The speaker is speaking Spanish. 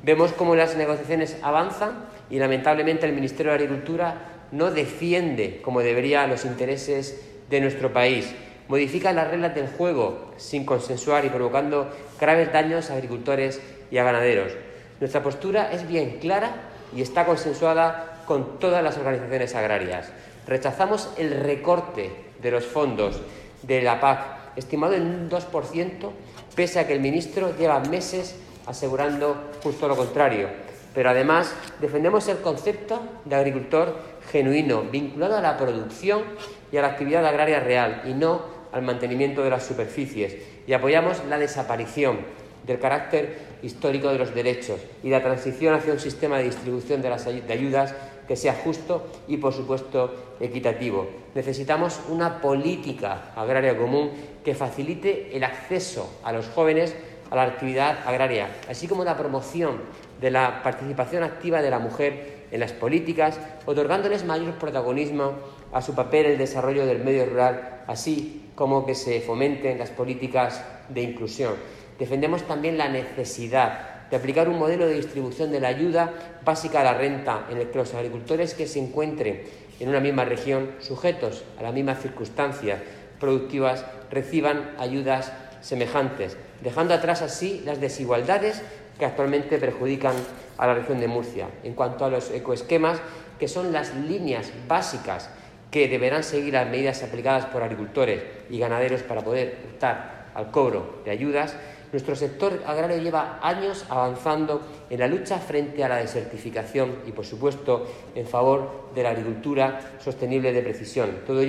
Vemos cómo las negociaciones avanzan y, lamentablemente, el Ministerio de Agricultura no defiende como debería los intereses de nuestro país. Modifica las reglas del juego sin consensuar y provocando graves daños a agricultores y a ganaderos. Nuestra postura es bien clara y está consensuada con todas las organizaciones agrarias. Rechazamos el recorte de los fondos de la PAC, estimado en un 2%, pese a que el ministro lleva meses asegurando justo lo contrario. Pero además defendemos el concepto de agricultor genuino, vinculado a la producción y a la actividad agraria real y no al mantenimiento de las superficies. Y apoyamos la desaparición del carácter histórico de los derechos y la transición hacia un sistema de distribución de ayudas que sea justo y, por supuesto, equitativo. Necesitamos una política agraria común que facilite el acceso a los jóvenes a la actividad agraria, así como la promoción de la participación activa de la mujer en las políticas, otorgándoles mayor protagonismo a su papel en el desarrollo del medio rural, así como que se fomenten las políticas de inclusión. Defendemos también la necesidad de aplicar un modelo de distribución de la ayuda básica a la renta en el que los agricultores que se encuentren en una misma región, sujetos a las mismas circunstancias productivas, reciban ayudas semejantes, dejando atrás así las desigualdades que actualmente perjudican a la región de Murcia. En cuanto a los ecoesquemas, que son las líneas básicas que deberán seguir las medidas aplicadas por agricultores y ganaderos para poder optar al cobro de ayudas, nuestro sector agrario lleva años avanzando en la lucha frente a la desertificación y, por supuesto, en favor de la agricultura sostenible de precisión. Todo ello